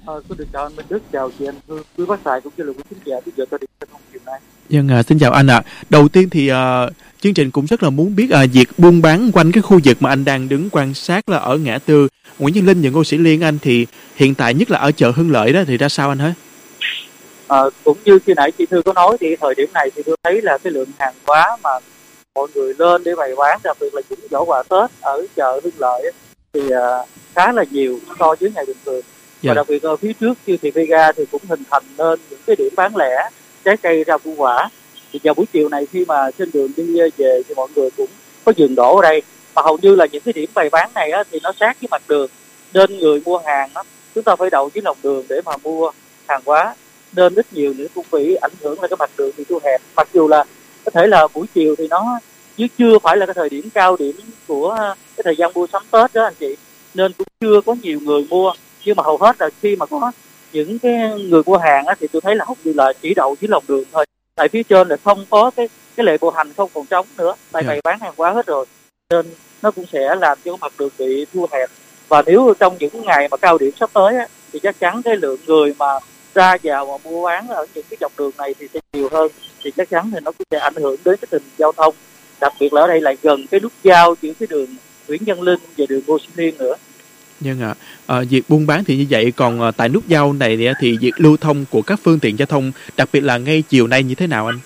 S9: Ờ, tôi được chào anh Minh Đức, chào chị anh Hương, quý bác tài cũng như là quý khán giả bây giờ tôi đi giao thông chiều nay.
S4: Vâng, à, xin chào anh ạ. À. Đầu tiên thì uh, chương trình cũng rất là muốn biết uh, việc buôn bán quanh cái khu vực mà anh đang đứng quan sát là ở ngã tư Nguyễn Văn Linh và Ngô Sĩ Liên anh, thì hiện tại nhất là ở chợ Hưng Lợi đó thì ra sao anh hả?
S9: À, cũng như khi nãy chị Thư có nói thì thời điểm này thì tôi thấy là cái lượng hàng hóa mà mọi người lên để bày bán, đặc biệt là những giỏ quà Tết ở chợ Hưng Lợi thì uh, khá là nhiều so với ngày bình thường. Và đặc biệt ở phía trước siêu thị Vega thì cũng hình thành nên những cái điểm bán lẻ trái cây rau củ quả. Thì vào buổi chiều này khi mà trên đường đi về thì mọi người cũng có dừng đổ ở đây, mà hầu như là những cái điểm bày bán này á, thì nó sát với mặt đường nên người mua hàng á, chúng ta phải đậu dưới lòng đường để mà mua hàng hóa, nên ít nhiều nữa cũng bị ảnh hưởng là cái mặt đường bị thu hẹp. Mặc dù là có thể là buổi chiều thì nó chứ chưa phải là cái thời điểm cao điểm của cái thời gian mua sắm Tết đó anh chị, nên cũng chưa có nhiều người mua. Nhưng mà hầu hết là khi mà có những cái người mua hàng á, thì tôi thấy là hầu như là chỉ đậu dưới lòng đường thôi. Tại phía trên là không có cái cái lề bộ hành không còn trống nữa, tại bày bán hàng hóa hết rồi, nên nó cũng sẽ làm cho mặt đường bị thu hẹp. Và nếu trong những ngày mà cao điểm sắp tới á, thì chắc chắn cái lượng người mà ra vào mà mua bán ở những cái dọc đường này thì sẽ nhiều hơn, thì chắc chắn thì nó cũng sẽ ảnh hưởng đến cái tình giao thông, đặc biệt là ở đây lại gần cái nút giao giữa cái đường Nguyễn Văn Linh và đường Ngô Sĩ Liên nữa.
S4: Vâng ạ. À, việc buôn bán thì như vậy, còn à, tại nút giao này thì việc lưu thông của các phương tiện giao thông, đặc biệt là ngay chiều nay như thế nào anh?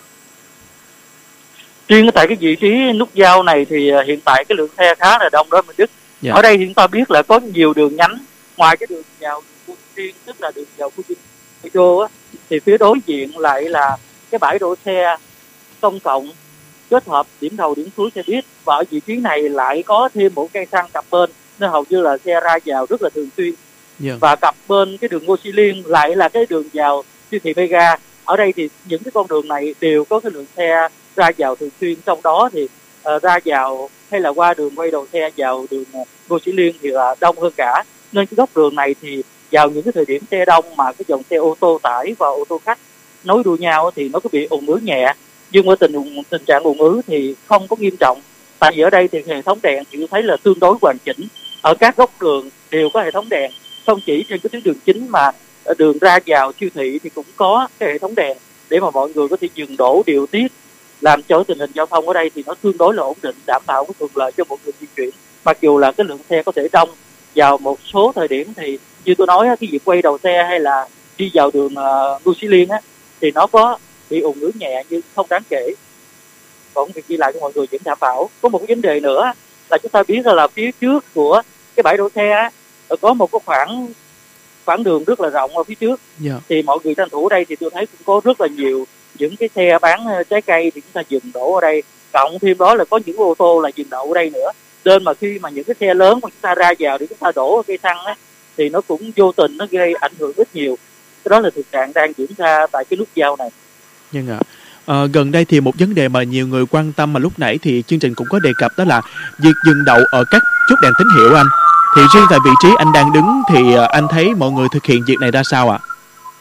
S9: Riêng tại cái vị trí nút giao này thì hiện tại cái lượng xe khá là đông đó Minh Đức. Dạ. Ở đây thì chúng ta biết là có nhiều đường nhánh, ngoài cái đường vào khu riêng tức là đường vào khu vực metro á, thì phía đối diện lại là cái bãi đỗ xe công cộng kết hợp điểm đầu điểm cuối xe buýt, và ở vị trí này lại có thêm một cây xăng cặp bên nên hầu như là xe ra vào rất là thường xuyên. Yeah. Và cặp bên cái đường Ngô Sĩ Liên lại là cái đường vào siêu thị Vega. Ở đây thì những cái con đường này đều có cái lượng xe ra vào thường xuyên, trong đó thì uh, ra vào hay là qua đường quay đầu xe vào đường uh, Ngô Sĩ Liên thì là đông hơn cả. Nên cái góc đường này thì vào những cái thời điểm xe đông mà cái dòng xe ô tô tải và ô tô khách nối đuôi nhau thì nó có bị ùn ứ nhẹ, nhưng mà tình tình trạng ùn ứ thì không có nghiêm trọng. Tại vì ở đây thì hệ thống đèn thì tôi thấy là tương đối hoàn chỉnh, ở các góc đường đều có hệ thống đèn, không chỉ trên cái tuyến đường chính mà đường ra vào siêu thị thì cũng có cái hệ thống đèn để mà mọi người có thể dừng đổ điều tiết, làm cho tình hình giao thông ở đây thì nó tương đối là ổn định, đảm bảo cái thuận lợi cho mọi người di chuyển. Mặc dù là cái lượng xe có thể đông vào một số thời điểm thì như tôi nói cái việc quay đầu xe hay là đi vào đường uh, Ngô Sĩ Liên á thì nó có bị ùn ứ nhẹ nhưng không đáng kể. Còn việc đi lại cho mọi người vẫn đảm bảo. Có một cái vấn đề nữa là chúng ta biết là, là phía trước của cái bãi đỗ xe á, có một cái khoảng khoảng đường rất là rộng ở phía trước. Yeah. Thì mọi người tranh thủ ở đây thì tôi thấy cũng có rất là nhiều những cái xe bán trái cây thì chúng ta dừng đổ ở đây, cộng thêm đó là có những ô tô là dừng đậu ở đây nữa. Nên mà khi mà những cái xe lớn mà chúng ta ra vào để chúng ta đổ cây xăng á thì nó cũng vô tình nó gây ảnh hưởng rất nhiều. Cái đó là thực trạng đang diễn ra tại cái nút giao này.
S4: Vâng ạ. À, gần đây thì một vấn đề mà nhiều người quan tâm mà lúc nãy thì chương trình cũng có đề cập, đó là việc dừng đậu ở các chốt đèn tín hiệu anh. Thì riêng tại vị trí anh đang đứng thì anh thấy mọi người thực hiện việc này ra sao ạ?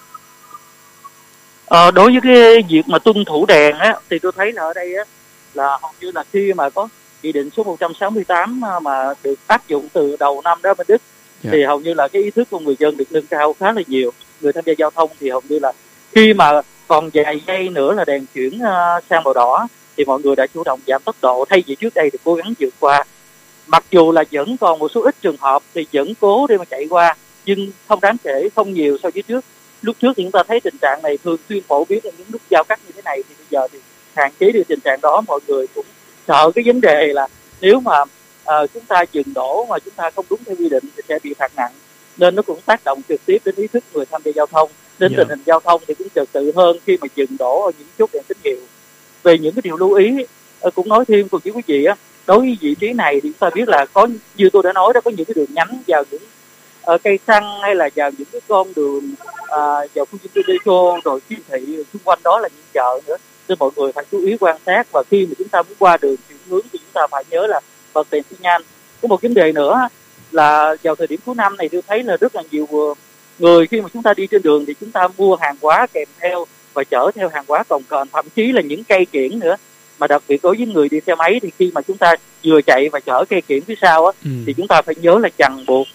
S9: À, đối với cái việc mà tuân thủ đèn á thì tôi thấy là ở đây á là hầu như là khi mà có nghị định số một trăm sáu mươi tám mà được áp dụng từ đầu năm đó Minh Đức, yeah. thì hầu như là cái ý thức của người dân được nâng cao khá là nhiều. Người tham gia giao thông thì hầu như là khi mà còn vài giây nữa là đèn chuyển uh, sang màu đỏ thì mọi người đã chủ động giảm tốc độ, thay vì trước đây thì cố gắng vượt qua. Mặc dù là vẫn còn một số ít trường hợp thì vẫn cố để mà chạy qua, nhưng không đáng kể, không nhiều so với trước. Lúc trước thì chúng ta thấy tình trạng này thường xuyên phổ biến ở những nút giao cắt như thế này, thì bây giờ thì hạn chế được tình trạng đó. Mọi người cũng sợ cái vấn đề là nếu mà uh, chúng ta dừng đổ mà chúng ta không đúng theo quy định thì sẽ bị phạt nặng, nên nó cũng tác động trực tiếp đến ý thức người tham gia giao thông, đến yeah. tình hình giao thông thì cũng trật tự hơn khi mà dừng đổ ở những chốt đèn tín hiệu. Về những cái điều lưu ý uh, cũng nói thêm cùng với quý vị á, đối với vị trí này thì chúng ta biết là có, như tôi đã nói đó, có những cái đường nhánh vào những uh, cây xăng hay là vào những cái con đường uh, vào khu dân cư metro rồi siêu thị xung quanh đó là những chợ nữa, nên mọi người phải chú ý quan sát. Và khi mà chúng ta muốn qua đường chuyển hướng thì chúng ta phải nhớ là bật đèn xi nhan. Có một vấn đề nữa là vào thời điểm cuối năm này tôi thấy là rất là nhiều người khi mà chúng ta đi trên đường thì chúng ta mua hàng hóa kèm theo và chở theo hàng hóa cồng kềnh, thậm chí là những cây kiển nữa. Mà đặc biệt đối với người đi xe máy thì khi mà chúng ta vừa chạy và chở cây kiển phía sau á, ừ. thì chúng ta phải nhớ là chằng buộc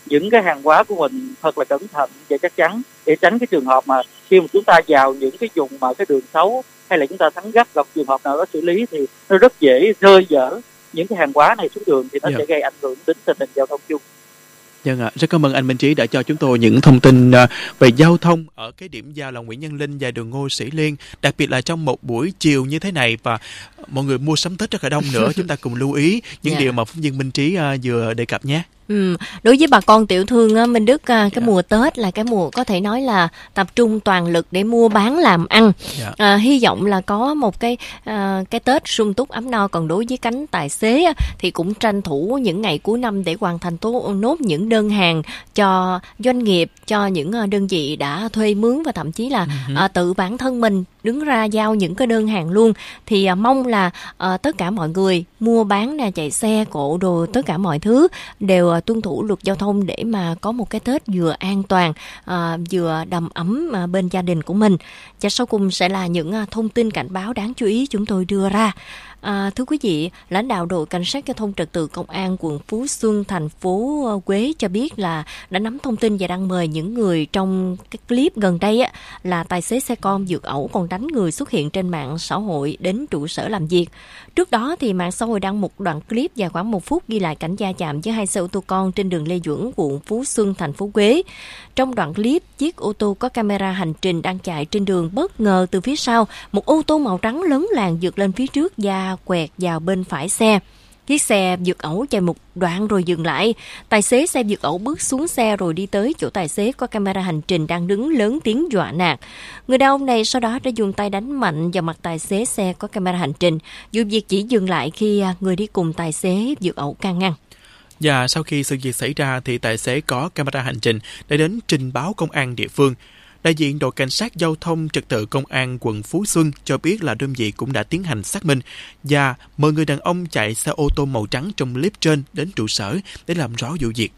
S9: những cái hàng hóa của mình thật là cẩn thận và chắc chắn, để tránh cái trường hợp mà khi mà chúng ta vào những cái vùng mà cái đường xấu hay là chúng ta thắng gấp gặp trường hợp nào đó xử lý thì nó rất dễ rơi dở những cái hàng hóa này xuống đường, thì nó yeah. sẽ gây ảnh hưởng đến tình hình giao thông chung.
S4: Vâng ạ, rất cảm ơn anh Minh Trí đã cho chúng tôi những thông tin về giao thông ở cái điểm giao là Nguyễn Nhân Linh và đường Ngô Sĩ Liên, đặc biệt là trong một buổi chiều như thế này và mọi người mua sắm Tết rất là đông nữa. Chúng ta cùng lưu ý những yeah. điều mà phóng viên Minh Trí vừa đề cập nhé.
S3: Ừ. Đối với bà con tiểu thương Minh Đức, cái yeah. mùa Tết là cái mùa có thể nói là tập trung toàn lực để mua bán làm ăn. Yeah. À, hy vọng là có một cái à, cái Tết sung túc ấm no. Còn đối với cánh tài xế thì cũng tranh thủ những ngày cuối năm để hoàn thành tốt, nốt những đơn hàng cho doanh nghiệp, cho những đơn vị đã thuê mướn và thậm chí là uh-huh. à, tự bản thân mình đứng ra giao những cái đơn hàng luôn. Thì à, mong là à, tất cả mọi người mua bán nè, chạy xe cộ đồ, tất cả mọi thứ đều à, tuân thủ luật giao thông để mà có một cái Tết vừa an toàn, à, vừa đầm ấm à, bên gia đình của mình. Và sau cùng sẽ là những à, thông tin cảnh báo đáng chú ý chúng tôi đưa ra. À, thưa quý vị, lãnh đạo đội cảnh sát giao thông trật tự công an quận Phú Xuân, thành phố Huế cho biết là đã nắm thông tin và đang mời những người trong cái clip gần đây á, là tài xế xe con vượt ẩu còn đánh người xuất hiện trên mạng xã hội đến trụ sở làm việc. Trước đó thì mạng xã hội đăng một đoạn clip dài khoảng một phút ghi lại cảnh va chạm với hai xe ô tô con trên đường Lê Duẩn, quận Phú Xuân, thành phố Huế. Trong đoạn clip, chiếc ô tô có camera hành trình đang chạy trên đường bất ngờ từ phía sau, một ô tô màu trắng lấn làn vượt lên phía trước và quẹt vào bên phải xe. Chiếc xe vượt ẩu chạy một đoạn rồi dừng lại. Tài xế xe vượt ẩu bước xuống xe rồi đi tới chỗ tài xế có camera hành trình đang đứng lớn tiếng dọa nạt. Người đàn ông này sau đó đã dùng tay đánh mạnh vào mặt tài xế xe có camera hành trình. Vụ việc chỉ dừng lại khi người đi cùng tài xế vượt ẩu can ngăn.
S4: Và sau khi sự việc xảy ra thì tài xế có camera hành trình đã đến trình báo công an địa phương. Đại diện đội cảnh sát giao thông trật tự công an quận Phú Xuân cho biết là đơn vị cũng đã tiến hành xác minh và mời người đàn ông chạy xe ô tô màu trắng trong clip trên đến trụ sở để làm rõ vụ việc.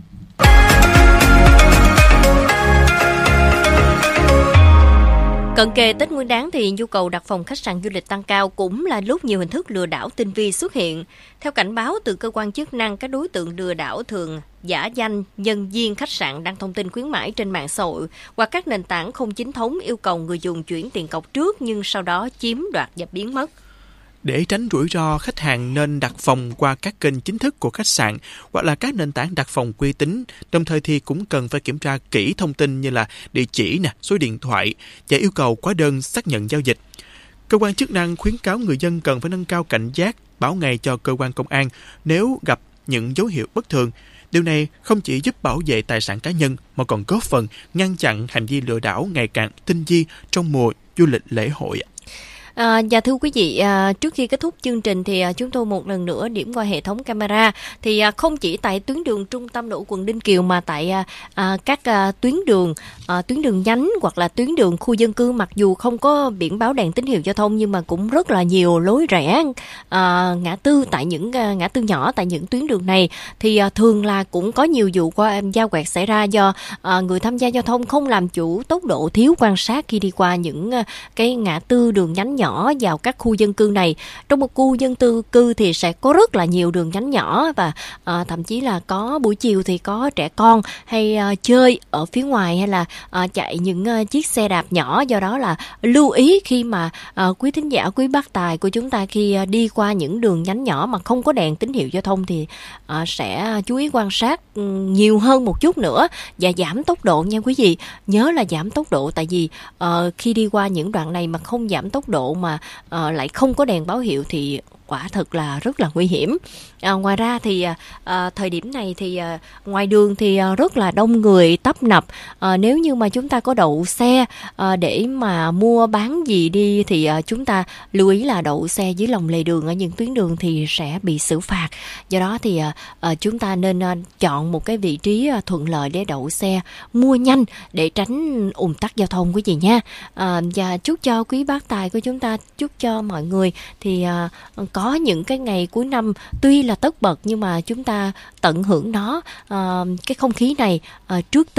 S3: Cận kề Tết Nguyên đán thì nhu cầu đặt phòng khách sạn du lịch tăng cao, cũng là lúc nhiều hình thức lừa đảo tinh vi xuất hiện. Theo cảnh báo từ cơ quan chức năng, các đối tượng lừa đảo thường giả danh nhân viên khách sạn đăng thông tin khuyến mãi trên mạng xã hội hoặc các nền tảng không chính thống, yêu cầu người dùng chuyển tiền cọc trước nhưng sau đó chiếm đoạt và biến mất.
S4: Để tránh rủi ro, khách hàng nên đặt phòng qua các kênh chính thức của khách sạn hoặc là các nền tảng đặt phòng uy tín. Đồng thời thì cũng cần phải kiểm tra kỹ thông tin như là địa chỉ, nè, số điện thoại và yêu cầu hóa đơn xác nhận giao dịch. Cơ quan chức năng khuyến cáo người dân cần phải nâng cao cảnh giác, báo ngay cho cơ quan công an nếu gặp những dấu hiệu bất thường. Điều này không chỉ giúp bảo vệ tài sản cá nhân mà còn góp phần ngăn chặn hành vi lừa đảo ngày càng tinh vi trong mùa du lịch lễ hội.
S3: À, và thưa quý vị, à, trước khi kết thúc chương trình thì à, chúng tôi một lần nữa điểm qua hệ thống camera. Thì à, không chỉ tại tuyến đường trung tâm nội quận Ninh Kiều mà tại à, à, các à, tuyến đường à, tuyến đường nhánh hoặc là tuyến đường khu dân cư, mặc dù không có biển báo đèn tín hiệu giao thông nhưng mà cũng rất là nhiều lối rẽ, à, ngã tư tại những à, ngã tư nhỏ tại những tuyến đường này thì à, thường là cũng có nhiều vụ qua giao quẹt xảy ra do à, người tham gia giao thông không làm chủ tốc độ, thiếu quan sát khi đi qua những à, cái ngã tư đường nhánh nhỏ vào các khu dân cư này. Trong một khu dân tư cư thì sẽ có rất là nhiều đường nhánh nhỏ và à, thậm chí là có buổi chiều thì có trẻ con hay à, chơi ở phía ngoài hay là à, chạy những à, chiếc xe đạp nhỏ. Do đó là lưu ý khi mà à, quý thính giả, quý bác tài của chúng ta khi à, đi qua những đường nhánh nhỏ mà không có đèn tín hiệu giao thông thì à, sẽ chú ý quan sát nhiều hơn một chút nữa và giảm tốc độ nha quý vị. Nhớ là giảm tốc độ, tại vì à, khi đi qua những đoạn này mà không giảm tốc độ mà uh, lại không có đèn báo hiệu thì quả thật là rất là nguy hiểm. À, ngoài ra thì à, thời điểm này thì à, ngoài đường thì à, rất là đông người tấp nập. À, nếu như mà chúng ta có đậu xe à, để mà mua bán gì đi thì à, chúng ta lưu ý là đậu xe dưới lòng lề đường ở những tuyến đường thì sẽ bị xử phạt. Do đó thì à, à, chúng ta nên à, chọn một cái vị trí à, thuận lợi để đậu xe, mua nhanh để tránh ùn tắc giao thông quý vị nha. À, và chúc cho quý bác tài của chúng ta, chúc cho mọi người thì à, có những cái ngày cuối năm tuy là tất bật nhưng mà chúng ta tận hưởng nó, uh, cái không khí này uh, trước Tết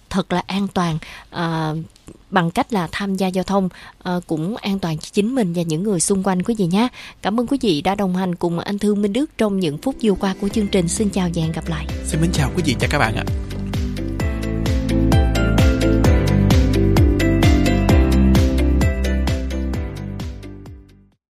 S3: thật là an toàn, à, bằng cách là tham gia giao thông à, cũng an toàn cho chính mình và những người xung quanh quý vị nhé. Cảm ơn quý vị đã đồng hành cùng anh Thương Minh Đức trong những phút vừa qua của chương trình. Xin chào và hẹn gặp lại.
S4: Xin mến chào quý vị và các bạn ạ.